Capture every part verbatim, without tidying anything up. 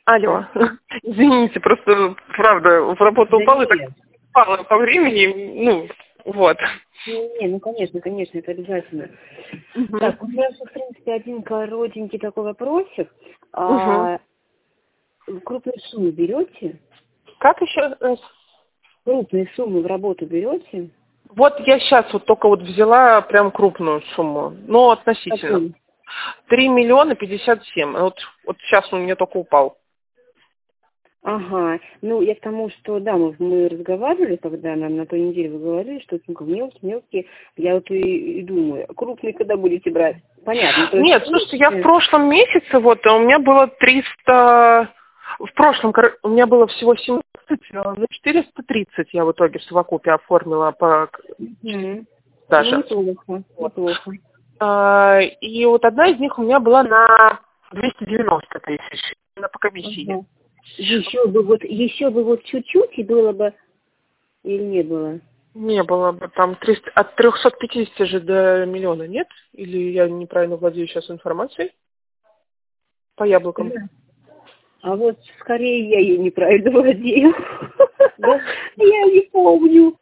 Алло. Извините, просто, правда, в работу Да упала и так нет. упала по времени, ну, вот. Не, не, ну конечно, конечно, это обязательно. Угу. Так, у меня же, в принципе, один коротенький такой вопросик. Угу. А, крупные суммы берете? Как еще раз? Крупные суммы в работу берете? Вот я сейчас вот только вот взяла прям крупную сумму, но относительно. Какую? Три миллиона пятьдесят семь. Вот, вот сейчас он мне только упал. Ага, ну я к тому, что да, мы, мы разговаривали, когда нам на той неделе вы говорили, что ну, как мелкие, мелкие, я вот и, и думаю, крупные когда будете брать? Понятно, то есть... Нет, слушайте, я в прошлом месяце, вот, у меня было триста... В прошлом, кор- у меня было всего семнадцать, ну, четыреста тридцать я в итоге в совокупе оформила по Угу. даже. Ну, неплохо, Вот. неплохо. А, и вот одна из них у меня была на двести девяносто тысяч, на по комиссии. Ага. Еще бы вот, еще бы вот чуть-чуть и было бы, или не было? Не было бы там триста, от трехсот пятидесяти же до миллиона, нет? Или я неправильно владею сейчас информацией по яблокам? Да. А вот скорее я ее неправильно владею. Да? Я не помню.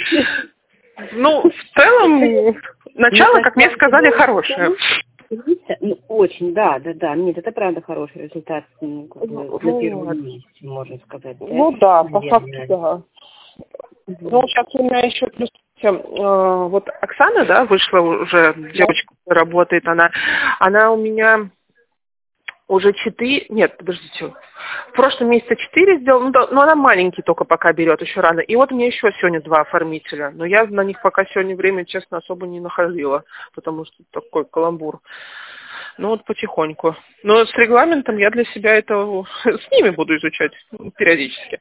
Ну, в целом, начало, как мне сказали, хорошее. Ну, очень, да, да, да. Нет, это правда хороший результат, ну, как бы, на первом Вот. месте, можно сказать. Да? Ну да, по факту, Наверное. да. Мгм. Ну, сейчас у меня еще плюс э, вот Оксана, да, вышла уже, девочка работает, она, она у меня уже четыре, нет, подождите, в прошлом месяце четыре сделала, ну, да, но она маленький только пока берет, еще рано. И вот у меня еще сегодня два оформителя, но я на них пока сегодня время, честно, особо не находила, потому что такой каламбур. Ну вот потихоньку. Но с регламентом я для себя это с ними буду изучать периодически.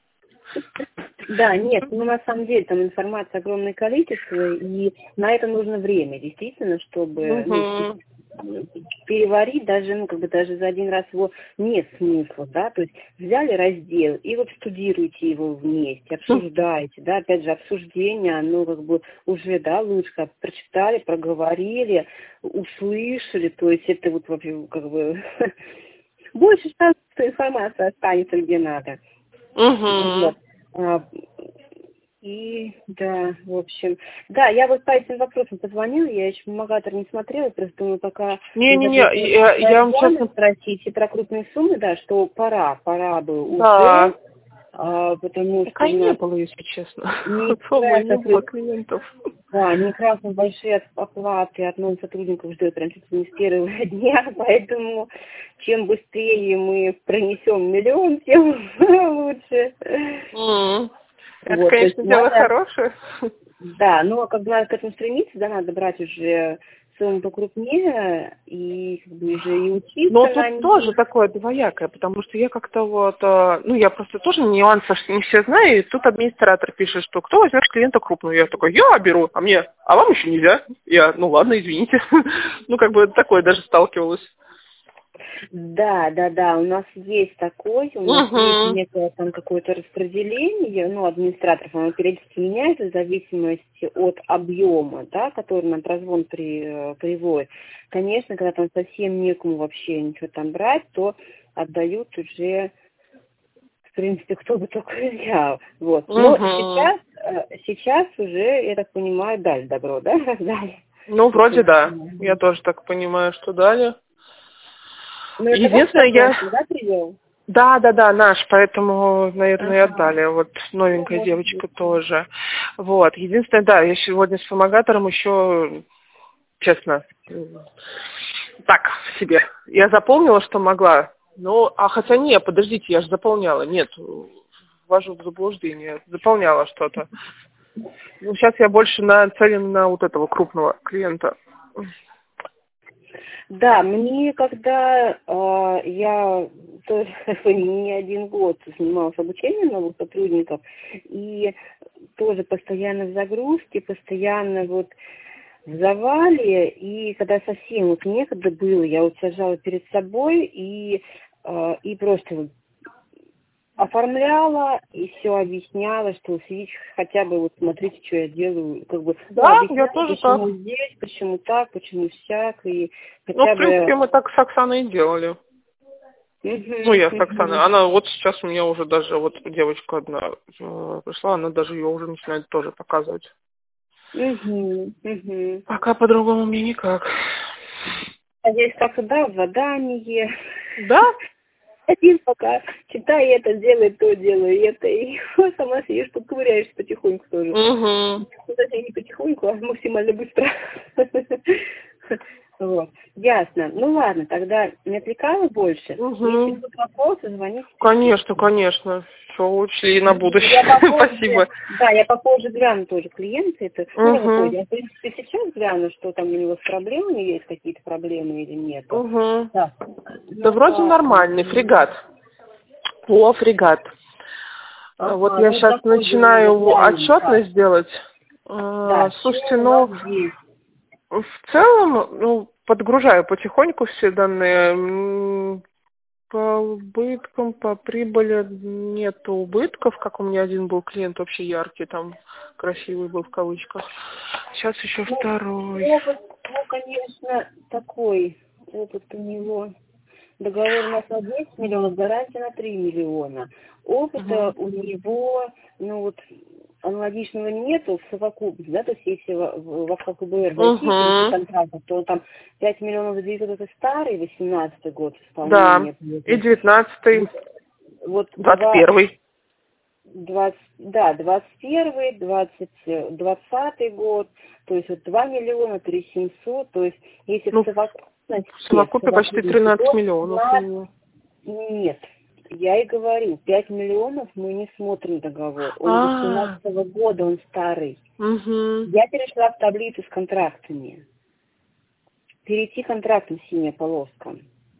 Да, нет, ну на самом деле там информации огромное количество, и на это нужно время, действительно, чтобы ну, Угу. переварить даже, ну, как бы даже за один раз его нет смысла, да, то есть взяли раздел и вот штудируете его вместе, обсуждаете, да, опять же, обсуждение, оно как бы уже, да, лучше как прочитали, проговорили, услышали, то есть это вот вообще как бы больше шансов, что информация останется где надо. Угу. Вот. А, И, да, в общем. Да, я вот по этим вопросам позвонила, я еще бумагатор не смотрела, просто думаю, пока Не-не-не, я, я вам честно... спросить и про крупные суммы, да, что пора, пора бы Да. уже, а, потому Пока что у не нас было, если честно. не Особо не было такой, клиентов. да, некрасно большие от- оплаты от новых сотрудников ждет прям чуть ли не с первого дня, поэтому чем быстрее мы пронесем миллион, тем лучше. М. Это, Вот, то есть конечно, дело надо, хорошее. да, но как бы надо к этому стремиться, да, надо брать уже сумму покрупнее и как бы уже и Но учиться на тут них. тоже такое двоякое, потому что я как-то вот, э, ну, я просто тоже нюансов не все знаю, и тут администратор пишет, что кто возьмет клиента крупную. Я такой, я беру, а мне, а вам еще нельзя. Я, ну ладно, извините. Ну, как бы такое даже сталкивалась. Да, да, да, у нас есть такой, у нас есть Угу. некое там какое-то распределение, ну, администраторов, оно периодически меняется в зависимости от объема, да, который нам прозвон при, э, приводит. Конечно, когда там совсем некому вообще ничего там брать, то отдают уже, в принципе, кто бы только взял. Вот. Но Угу. сейчас, э, сейчас уже, я так понимаю, дали добро, да, раздали? Ну, вроде да. Я Мгм. тоже так понимаю, что дали. Ну, это ваш Единственное, я... партнер, да, привел? Да, да, да, наш, поэтому, наверное, и Ага. отдали. Вот Ну, новенькая может быть. девочка тоже. Вот. Единственное, да, я сегодня с помогатором еще, честно, м, так себе. Я заполнила, что могла. Ну, а хотя нет, подождите, я же заполняла. Нет, ввожу в заблуждение. Заполняла что-то. Ну, сейчас я больше нацелена на вот этого крупного клиента. Да, мне когда э, я тоже не один год занималась обучением новых сотрудников, и тоже постоянно в загрузке, постоянно вот в завале, и когда совсем вот некогда было, я вот сажала перед собой и, э, и просто вот оформляла и все объясняла, что сидите хотя бы вот смотрите, что я делаю, как бы, ну, Да, я объясняла, тоже почему так. здесь, почему так, почему всяк, и Ну, хотя в бы, принципе, мы так с Оксаной и делали. Ну, я с Оксаной. Она вот сейчас у меня уже даже, вот девочка одна э, пришла, она даже ее уже начинает тоже показывать. Угу, угу. Пока по-другому мне никак. А здесь как-то, да, задание. Да? Один пока читай это, делай то, делай это. И сама сидишь, тут ковыряешься потихоньку тоже. Угу. Кстати, не потихоньку, а максимально быстро. Вот. Ясно. Ну ладно, тогда не отвлекала больше. Угу. Если будут вопросы, звоните. Конечно, конечно. Все учли на будущее. Я попозже, Спасибо. Да, я попозже гляну тоже клиенты. Это, Угу. ну, я, в принципе, сейчас гляну, что там у него с проблемами, есть какие-то проблемы или нет. Угу. Да, да вроде а, нормальный, фрегат. О, фрегат. А, вот я ну, сейчас начинаю отчетность делать. Да, а, слушайте, ну, в целом, ну, подгружаю потихоньку все данные. По убыткам, по прибыли нет убытков, как у меня один был клиент вообще яркий, там красивый был в кавычках. Сейчас еще ну, второй. Опыт, ну, конечно, такой. Опыт у него. Договор у нас на десять миллионов, гарантия на три миллиона. Опыта угу. у него, ну вот, аналогичного нету в совокупности, да, то есть если во, во ФКБР войти uh-huh. контрактов, то там пять миллионов за девятьсот это старый, восемнадцатый год исполнения. Да, и девятнадцатый, вот двадцать первый. двадцать, да, двадцать первый, двадцать, двадцатый год, то есть вот два миллиона, три семьсот, то есть если ну, в совокупности... В совокупе почти тринадцать миллионов. пятнадцать, нет. Я и говорю, пять миллионов мы не смотрим договор. Он А-а-а. восемнадцатого года, он старый. Угу. Я перешла в таблицу с контрактами. Перейти контрактом синяя полоска.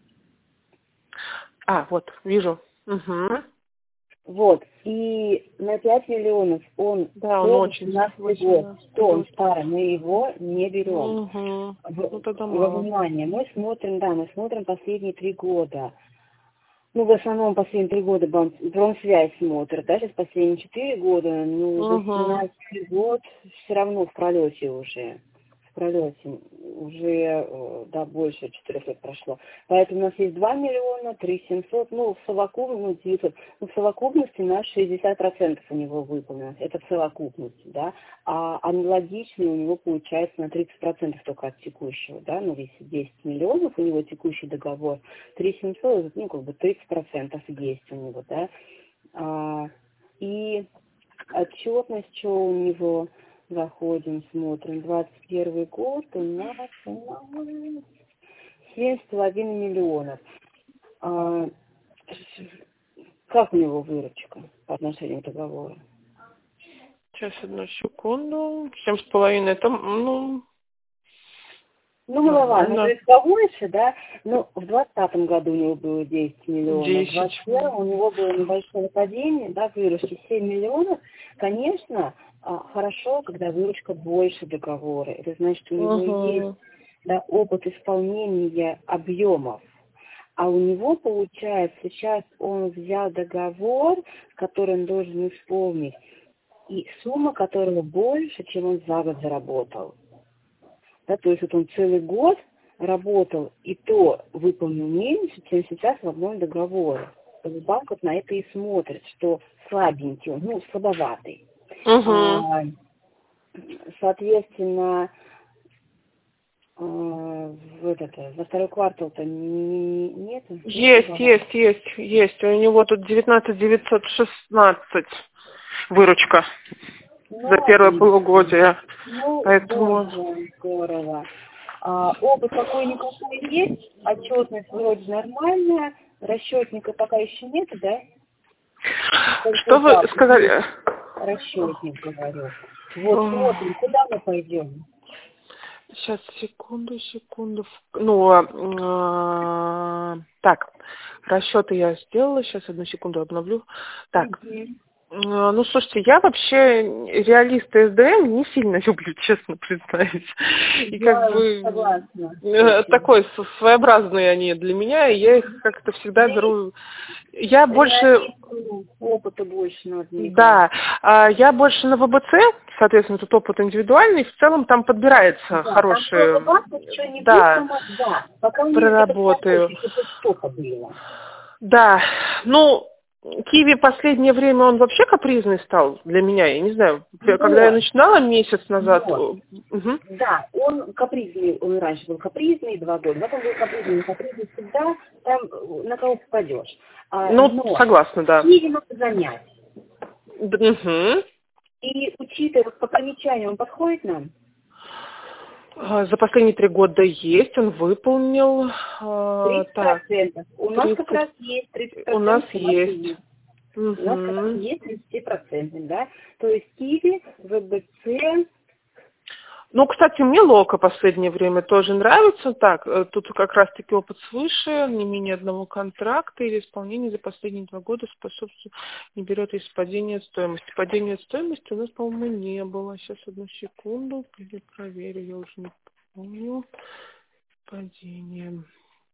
А, вот, вижу. Угу. Вот. И на пять миллионов он да, он очень восемнадцатый год. Что он старый, мы его не берем. Угу. В, ну, тогда во внимание, мы смотрим, да, мы смотрим последние три года. Ну, в основном последние три года Промсвязь смотрит, да, сейчас последние четыре года, ну, восемнадцатый год все равно в пролете уже, в пролете уже, да, больше четырех лет прошло. Поэтому у нас есть два миллиона, три семьсот, ну, в совокупности, ну, девятьсот, ну, в совокупности на шестьдесят процентов у него выполнилось, это в совокупности, да, а аналогичный у него получается на тридцать процентов только от текущего, да, ну, если десять миллионов у него текущий договор, три семьсот, ну, как бы тридцать процентов есть у него, да, а, и отчетность, что у него... Заходим, смотрим. двадцать первый год у нас семь с половиной миллионов. А, как у него выручка по отношению к договору? Сейчас, одну секунду. Семь с половиной, это, ну... Ну, маловато, ну, то есть побольше, да, но в двадцатом году у него было десять миллионов, десять. В двадцать первом у него было небольшое падение, да, выручки семь миллионов, конечно, хорошо, когда выручка больше договора, это значит, у него uh-huh. есть, да, опыт исполнения объемов, а у него, получается, сейчас он взял договор, который он должен исполнить, и сумма которого больше, чем он за год заработал. Да, то есть вот он целый год работал, и то выполнил меньше, чем сейчас в одном договоре. Банк вот на это и смотрит, что слабенький он, ну, слабоватый. Угу. А, соответственно, а, в этот, во второй квартал-то не, нет? Есть, нет, есть, есть, есть. У него тут девятнадцать девятьсот шестнадцать выручка. Ну, за первое полугодие. Ну, поэтому... здорово. А, опыт какой-никакой есть, отчетность вроде нормальная, расчетника пока еще нет, да? Только что вы так, сказали? Расчетник, говорю. Вот, смотрим, куда мы пойдем? Сейчас, секунду, секунду. Ну, а, так, расчеты я сделала, сейчас одну секунду обновлю. Так. Mm-hmm. Ну, слушайте, я вообще реалист и эс дэ эм не сильно люблю, честно признаюсь. И да, как бы согласна. такой своеобразные они для меня, и я их как-то всегда беру. Я больше... Опыта больше надо. Да, я больше на вэ бэ цэ, соответственно, тут опыт индивидуальный, в целом там подбирается да, хорошие... Там да, да, да, пока проработаю. Что-то было. Да, ну, Киви последнее время, он вообще капризный стал для меня, я не знаю, Вот. когда я начинала месяц назад. Вот. Угу. Да, он капризный, он раньше был капризный два года, потом был капризный, капризный всегда, там на кого попадешь. А, Ну, но согласна, да. Киви надо занять. Угу. И учитывая, вот по примечанию, он подходит нам? За последние три года есть, он выполнил. тридцать процентов. Так, У нас тридцать как раз есть тридцать процентов. У нас у есть. Угу. У нас как раз есть тридцать процентов, да? То есть Киви, ВБЦ. Ну, кстати, мне Лока последнее время тоже нравится. Так, тут как раз-таки опыт свыше, не менее одного контракта или исполнение за последние два года способствует, не берет из падения стоимости. Падения стоимости у нас, по-моему, не было. Сейчас, одну секунду, проверю, я уже не помню. Падение.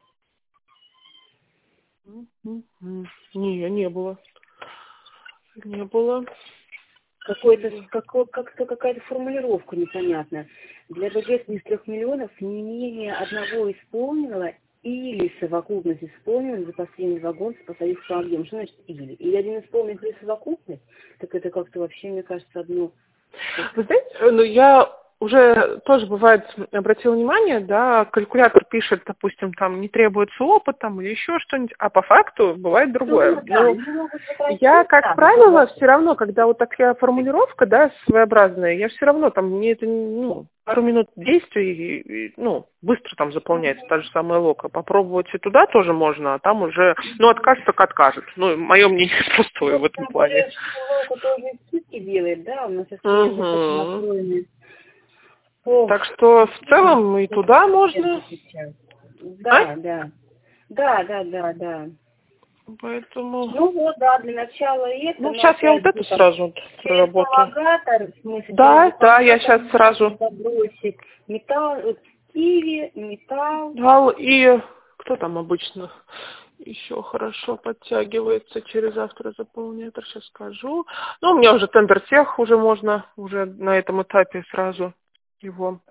Не, не было. Не было. Какой-то, какой, как-то какая-то формулировка непонятная. Для бюджета из трех миллионов не менее одного исполненного или совокупность исполненных за последние два года по тарифу объем. Что значит или? Или один исполненный или совокупность? Так это как-то вообще, мне кажется, одно... Вы знаете, ну я уже тоже бывает обратила внимание, да, калькулятор пишет, допустим, там не требуется опыт там или еще что-нибудь, а по факту бывает другое. Ну, да, Но я, как да, правило, да. все равно, когда вот такая формулировка, да, своеобразная, я все равно там, мне это, ну, пару минут действий, и, и, ну, быстро там заполняется та же самая Лока. Попробовать и туда тоже можно, а там уже, ну, откажет, так откажет. Ну, мое мнение просто в этом плане. Лока тоже скидки делает, да, у нас Угу. Так что в целом и туда можно. Да, А? да. Да, да, да, да. Поэтому... Ну вот, да, для начала это. Ну, сейчас я вот это сразу проработаю. Да, да, я сейчас сразу. Забросить. Металл, вот, киви, металл. Металл и... Кто там обычно еще хорошо подтягивается через автора заполнятор, сейчас скажу. Ну, у меня уже тендер тех, уже можно, уже на этом этапе сразу его.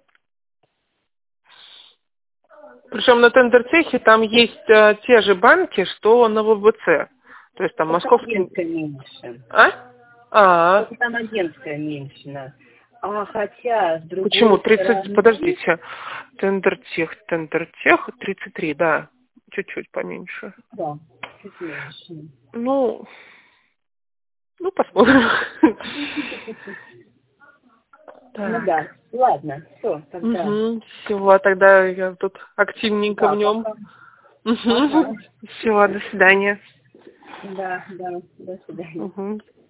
Причем на тендертехе там есть а, те же банки, что на ВБЦ. То есть там московский... Агентская меньше. А? А. Это там агентская меньше, да. А хотя, с другой Почему? тридцать, стороны... подождите. Тендертех, тендертех, тридцать три, да. Чуть-чуть поменьше. Да, чуть меньше. Ну, ну, посмотрим. Ну да, ладно, все, тогда. Угу. Все, тогда я тут активненько Да, в нем. Угу. Все, до свидания. Да, да, до свидания. Угу.